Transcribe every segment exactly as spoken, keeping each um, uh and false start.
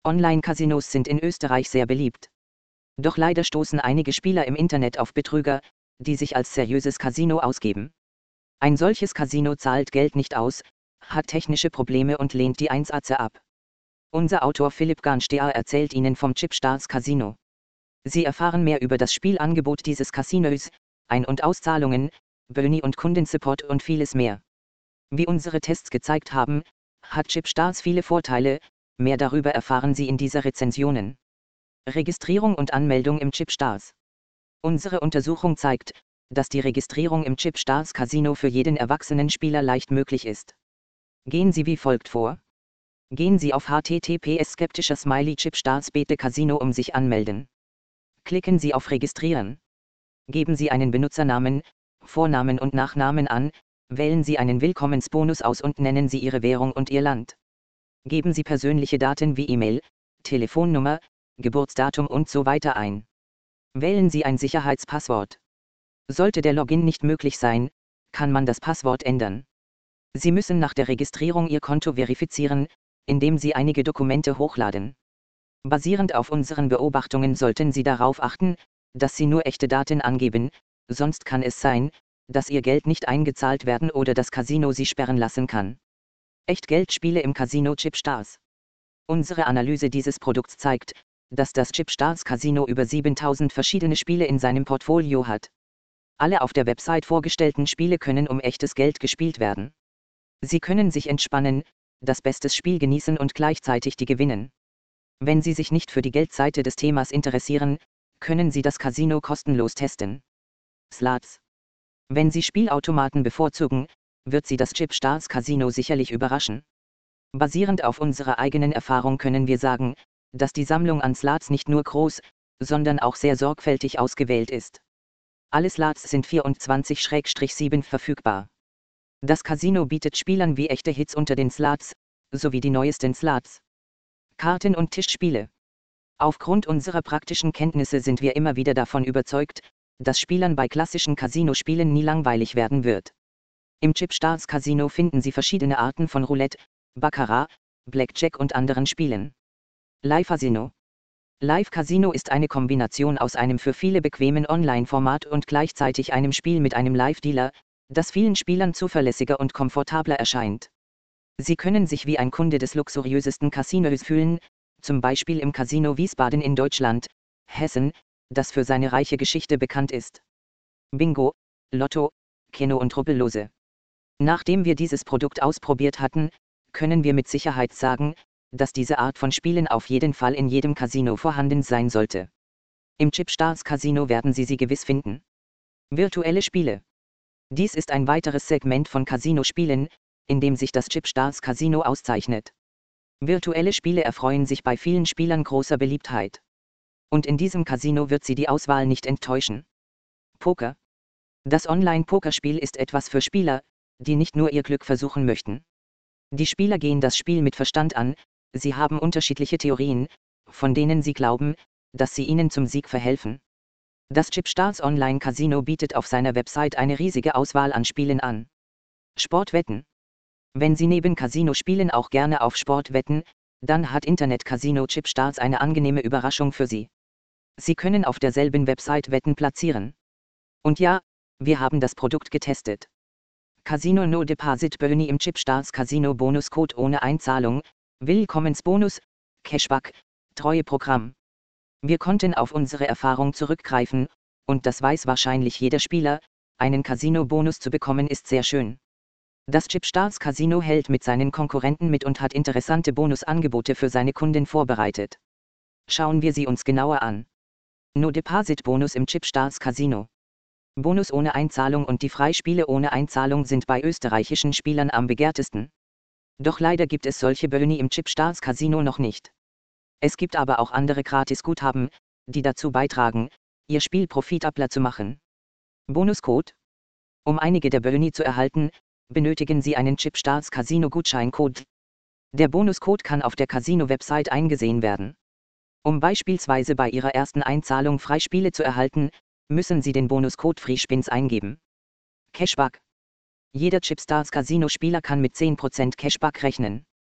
Online-Casinos sind in Österreich sehr beliebt. Doch leider stoßen einige Spieler im Internet auf Betrüger, die sich als seriöses Casino ausgeben. Ein solches Casino zahlt Geld nicht aus, hat technische Probleme und lehnt die Einsätze ab. Unser Autor Philipp Garnsteher erzählt Ihnen vom Chipstars Casino. Sie erfahren mehr über das Spielangebot dieses Casinos, Ein- und Auszahlungen, Boni und Kundensupport und vieles mehr. Wie unsere Tests gezeigt haben, hat Chipstars viele Vorteile, mehr darüber erfahren Sie in dieser Rezensionen. Registrierung und Anmeldung im Chipstars. Unsere Untersuchung zeigt, dass die Registrierung im Chipstars Casino für jeden erwachsenen Spieler leicht möglich ist. Gehen Sie wie folgt vor. Gehen Sie auf h t t p s skeptischer Smiley Chipstars Bete Casino um sich anmelden. Klicken Sie auf Registrieren. Geben Sie einen Benutzernamen, Vornamen und Nachnamen an, wählen Sie einen Willkommensbonus aus und nennen Sie Ihre Währung und Ihr Land. Geben Sie persönliche Daten wie E-Mail, Telefonnummer, Geburtsdatum und so weiter ein. Wählen Sie ein Sicherheitspasswort. Sollte der Login nicht möglich sein, kann man das Passwort ändern. Sie müssen nach der Registrierung Ihr Konto verifizieren, indem Sie einige Dokumente hochladen. Basierend auf unseren Beobachtungen sollten Sie darauf achten, dass Sie nur echte Daten angeben, sonst kann es sein, dass Ihr Geld nicht eingezahlt werden oder das Casino Sie sperren lassen kann. Echtgeldspiele im Casino Chipstars. Unsere Analyse dieses Produkts zeigt, dass das Chipstars Casino über siebentausend verschiedene Spiele in seinem Portfolio hat. Alle auf der Website vorgestellten Spiele können um echtes Geld gespielt werden. Sie können sich entspannen, das beste Spiel genießen und gleichzeitig die gewinnen. Wenn Sie sich nicht für die Geldseite des Themas interessieren, können Sie das Casino kostenlos testen. Slots. Wenn Sie Spielautomaten bevorzugen, wird Sie das Chipstars Casino sicherlich überraschen. Basierend auf unserer eigenen Erfahrung können wir sagen, dass die Sammlung an Slots nicht nur groß, sondern auch sehr sorgfältig ausgewählt ist. Alle Slots sind vierundzwanzig sieben verfügbar. Das Casino bietet Spielern wie echte Hits unter den Slots, sowie die neuesten Slots. Karten- und Tischspiele. Aufgrund unserer praktischen Kenntnisse sind wir immer wieder davon überzeugt, dass Spielern bei klassischen Casino-Spielen nie langweilig werden wird. Im Chipstars Casino finden Sie verschiedene Arten von Roulette, Baccarat, Blackjack und anderen Spielen. Live Casino. Live Casino ist eine Kombination aus einem für viele bequemen Online-Format und gleichzeitig einem Spiel mit einem Live-Dealer, das vielen Spielern zuverlässiger und komfortabler erscheint. Sie können sich wie ein Kunde des luxuriösesten Casinos fühlen, zum Beispiel im Casino Wiesbaden in Deutschland, Hessen, das für seine reiche Geschichte bekannt ist. Bingo, Lotto, Keno und Rubbellose. Nachdem wir dieses Produkt ausprobiert hatten, können wir mit Sicherheit sagen, dass diese Art von Spielen auf jeden Fall in jedem Casino vorhanden sein sollte. Im Chipstars Casino werden Sie sie gewiss finden. Virtuelle Spiele. Dies ist ein weiteres Segment von Casino-Spielen, in dem sich das Chipstars Casino auszeichnet. Virtuelle Spiele erfreuen sich bei vielen Spielern großer Beliebtheit. Und in diesem Casino wird Sie die Auswahl nicht enttäuschen. Poker. Das Online-Pokerspiel ist etwas für Spieler, die nicht nur ihr Glück versuchen möchten. Die Spieler gehen das Spiel mit Verstand an, sie haben unterschiedliche Theorien, von denen sie glauben, dass sie ihnen zum Sieg verhelfen. Das Chipstars Online Casino bietet auf seiner Website eine riesige Auswahl an Spielen an. Sportwetten. Wenn Sie neben Casino-Spielen auch gerne auf Sport wetten, dann hat Internet Casino Chipstars eine angenehme Überraschung für Sie. Sie können auf derselben Website Wetten platzieren. Und ja, wir haben das Produkt getestet. Casino No Deposit Boni im Chipstars Casino Bonuscode ohne Einzahlung, Willkommensbonus, Cashback, Treueprogramm. Wir konnten auf unsere Erfahrung zurückgreifen, und das weiß wahrscheinlich jeder Spieler, einen Casino-Bonus zu bekommen ist sehr schön. Das Chipstars Casino hält mit seinen Konkurrenten mit und hat interessante Bonusangebote für seine Kunden vorbereitet. Schauen wir sie uns genauer an. No Deposit Bonus im Chipstars Casino. Bonus ohne Einzahlung und die Freispiele ohne Einzahlung sind bei österreichischen Spielern am begehrtesten. Doch leider gibt es solche Boni im Chipstars Casino noch nicht. Es gibt aber auch andere Gratis-Guthaben, die dazu beitragen, Ihr Spiel profitabler zu machen. Bonuscode. Um einige der Boni zu erhalten, benötigen Sie einen Chipstars Casino Gutscheincode. Der Bonuscode kann auf der Casino-Website eingesehen werden. Um beispielsweise bei Ihrer ersten Einzahlung Freispiele zu erhalten, müssen Sie den Bonuscode FreeSpins eingeben. Cashback. Jeder Chipstars Casino-Spieler kann mit zehn Prozent Cashback rechnen.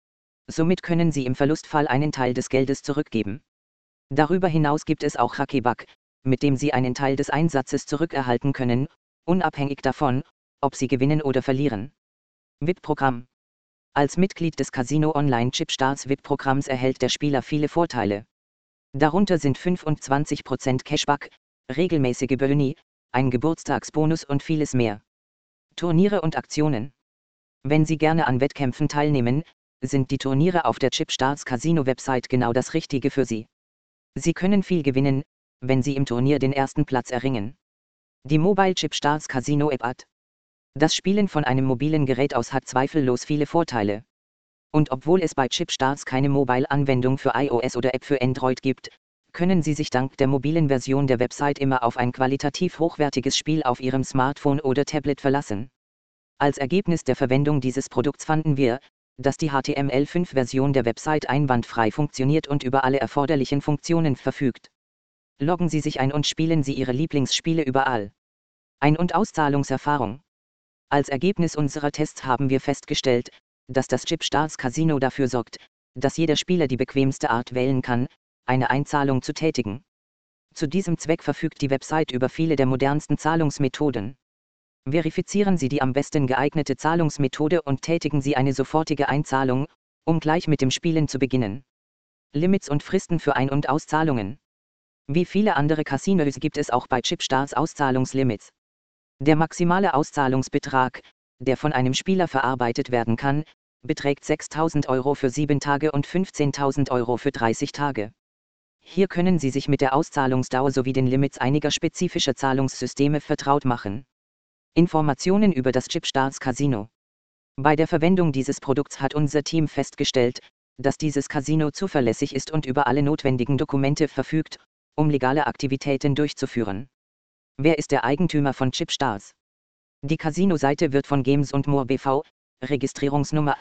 Somit können Sie im Verlustfall einen Teil des Geldes zurückgeben. Darüber hinaus gibt es auch Hakeback, mit dem Sie einen Teil des Einsatzes zurückerhalten können, unabhängig davon, ob Sie gewinnen oder verlieren. V I P-Programm. Als Mitglied des Casino Online Chipstars V I P-Programms erhält der Spieler viele Vorteile. Darunter sind fünfundzwanzig Prozent Cashback, regelmäßige Boni, ein Geburtstagsbonus und vieles mehr. Turniere und Aktionen. Wenn Sie gerne an Wettkämpfen teilnehmen, sind die Turniere auf der Chipstars Casino-Website genau das Richtige für Sie. Sie können viel gewinnen, wenn Sie im Turnier den ersten Platz erringen. Die Mobile Chipstars Casino App hat. Das Spielen von einem mobilen Gerät aus hat zweifellos viele Vorteile. Und obwohl es bei Chipstars keine Mobile-Anwendung für iOS oder App für Android gibt, können Sie sich dank der mobilen Version der Website immer auf ein qualitativ hochwertiges Spiel auf Ihrem Smartphone oder Tablet verlassen. Als Ergebnis der Verwendung dieses Produkts fanden wir, dass die H T M L fünf Version der Website einwandfrei funktioniert und über alle erforderlichen Funktionen verfügt. Loggen Sie sich ein und spielen Sie Ihre Lieblingsspiele überall. Ein- und Auszahlungserfahrung. Als Ergebnis unserer Tests haben wir festgestellt, dass das Chipstars Casino dafür sorgt, dass jeder Spieler die bequemste Art wählen kann, eine Einzahlung zu tätigen. Zu diesem Zweck verfügt die Website über viele der modernsten Zahlungsmethoden. Verifizieren Sie die am besten geeignete Zahlungsmethode und tätigen Sie eine sofortige Einzahlung, um gleich mit dem Spielen zu beginnen. Limits und Fristen für Ein- und Auszahlungen. Wie viele andere Casinos gibt es auch bei Chipstars Auszahlungslimits. Der maximale Auszahlungsbetrag, der von einem Spieler verarbeitet werden kann, beträgt sechstausend Euro für sieben Tage und fünfzehntausend Euro für dreißig Tage. Hier können Sie sich mit der Auszahlungsdauer sowie den Limits einiger spezifischer Zahlungssysteme vertraut machen. Informationen über das Chipstars Casino. Bei der Verwendung dieses Produkts hat unser Team festgestellt, dass dieses Casino zuverlässig ist und über alle notwendigen Dokumente verfügt, um legale Aktivitäten durchzuführen. Wer ist der Eigentümer von Chipstars? Die Casino-Seite wird von Games und More B V, Registrierungsnummer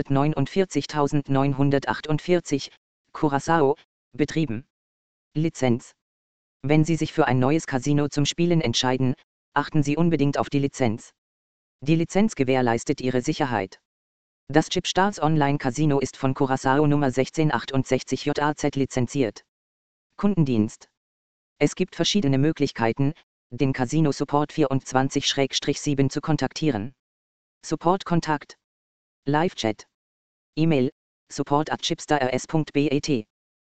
hundertneunundvierzigtausendneunhundertachtundvierzig, Curaçao, betrieben. Lizenz. Wenn Sie sich für ein neues Casino zum Spielen entscheiden, achten Sie unbedingt auf die Lizenz. Die Lizenz gewährleistet Ihre Sicherheit. Das Chipstars Online Casino ist von Curaçao Nummer sechzehn achtundsechzig J A Z lizenziert. Kundendienst. Es gibt verschiedene Möglichkeiten, den Casino Support vierundzwanzig sieben zu kontaktieren. Support-Kontakt. Live-Chat. E-Mail, support at chipstars punkt bet.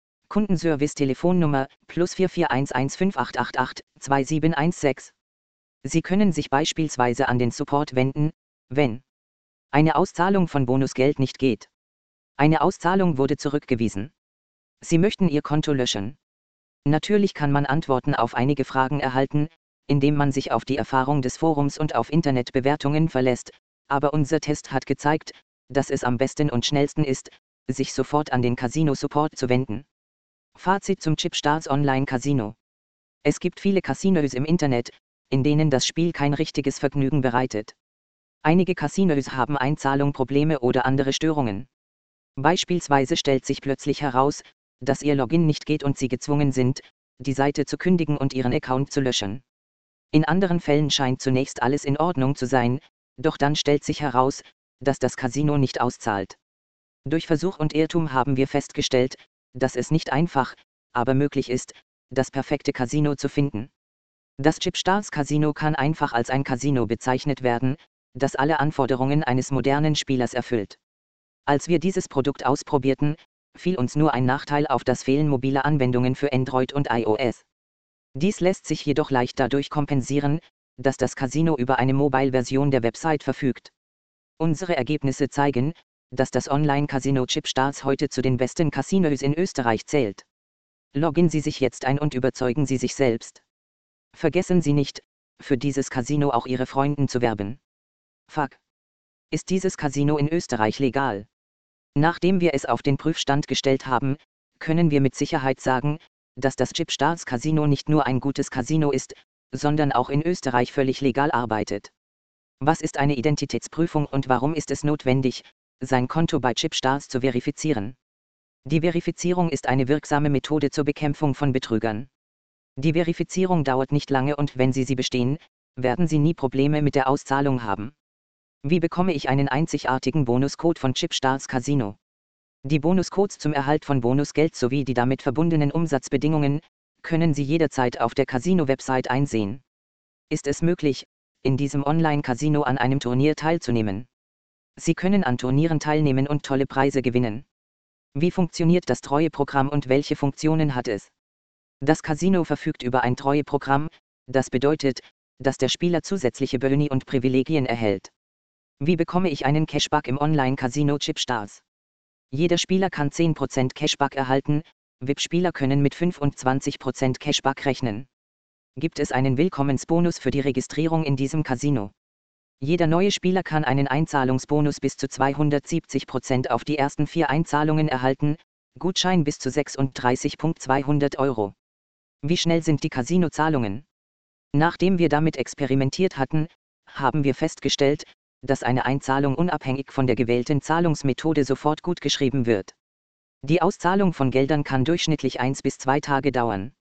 Kundenservice-Telefonnummer, plus vier vier eins eins fünf acht acht acht zwei sieben eins sechs. Sie können sich beispielsweise an den Support wenden, wenn eine Auszahlung von Bonusgeld nicht geht. Eine Auszahlung wurde zurückgewiesen. Sie möchten Ihr Konto löschen. Natürlich kann man Antworten auf einige Fragen erhalten, indem man sich auf die Erfahrung des Forums und auf Internetbewertungen verlässt, aber unser Test hat gezeigt, dass es am besten und schnellsten ist, sich sofort an den Casino Support zu wenden. Fazit zum Chipstars Online Casino. Es gibt viele Casinos im Internet, in denen das Spiel kein richtiges Vergnügen bereitet. Einige Casinos haben Einzahlungsprobleme oder andere Störungen. Beispielsweise stellt sich plötzlich heraus, dass Ihr Login nicht geht und Sie gezwungen sind, die Seite zu kündigen und Ihren Account zu löschen. In anderen Fällen scheint zunächst alles in Ordnung zu sein, doch dann stellt sich heraus, dass das Casino nicht auszahlt. Durch Versuch und Irrtum haben wir festgestellt, dass es nicht einfach, aber möglich ist, das perfekte Casino zu finden. Das Chipstars Casino kann einfach als ein Casino bezeichnet werden, das alle Anforderungen eines modernen Spielers erfüllt. Als wir dieses Produkt ausprobierten, fiel uns nur ein Nachteil auf: das Fehlen mobiler Anwendungen für Android und iOS. Dies lässt sich jedoch leicht dadurch kompensieren, dass das Casino über eine Mobile-Version der Website verfügt. Unsere Ergebnisse zeigen, dass das Online-Casino Chipstars heute zu den besten Casinos in Österreich zählt. Loggen Sie sich jetzt ein und überzeugen Sie sich selbst. Vergessen Sie nicht, für dieses Casino auch Ihre Freunden zu werben. Fuck. Ist dieses Casino in Österreich legal? Nachdem wir es auf den Prüfstand gestellt haben, können wir mit Sicherheit sagen, dass das Chipstars Casino nicht nur ein gutes Casino ist, sondern auch in Österreich völlig legal arbeitet. Was ist eine Identitätsprüfung und warum ist es notwendig, sein Konto bei Chipstars zu verifizieren? Die Verifizierung ist eine wirksame Methode zur Bekämpfung von Betrügern. Die Verifizierung dauert nicht lange und wenn Sie sie bestehen, werden Sie nie Probleme mit der Auszahlung haben. Wie bekomme ich einen einzigartigen Bonuscode von Chipstars Casino? Die Bonuscodes zum Erhalt von Bonusgeld sowie die damit verbundenen Umsatzbedingungen können Sie jederzeit auf der Casino-Website einsehen. Ist es möglich, in diesem Online-Casino an einem Turnier teilzunehmen? Sie können an Turnieren teilnehmen und tolle Preise gewinnen. Wie funktioniert das Treueprogramm und welche Funktionen hat es? Das Casino verfügt über ein Treueprogramm, das bedeutet, dass der Spieler zusätzliche Boni und Privilegien erhält. Wie bekomme ich einen Cashback im Online-Casino Chipstars? Jeder Spieler kann zehn Prozent Cashback erhalten, V I P-Spieler können mit fünfundzwanzig Prozent Cashback rechnen. Gibt es einen Willkommensbonus für die Registrierung in diesem Casino? Jeder neue Spieler kann einen Einzahlungsbonus bis zu zweihundertsiebzig Prozent auf die ersten vier Einzahlungen erhalten, Gutschein bis zu sechsunddreißig zweihundert Euro. Wie schnell sind die Casino-Zahlungen? Nachdem wir damit experimentiert hatten, haben wir festgestellt, dass eine Einzahlung unabhängig von der gewählten Zahlungsmethode sofort gutgeschrieben wird. Die Auszahlung von Geldern kann durchschnittlich eins bis zwei Tage dauern.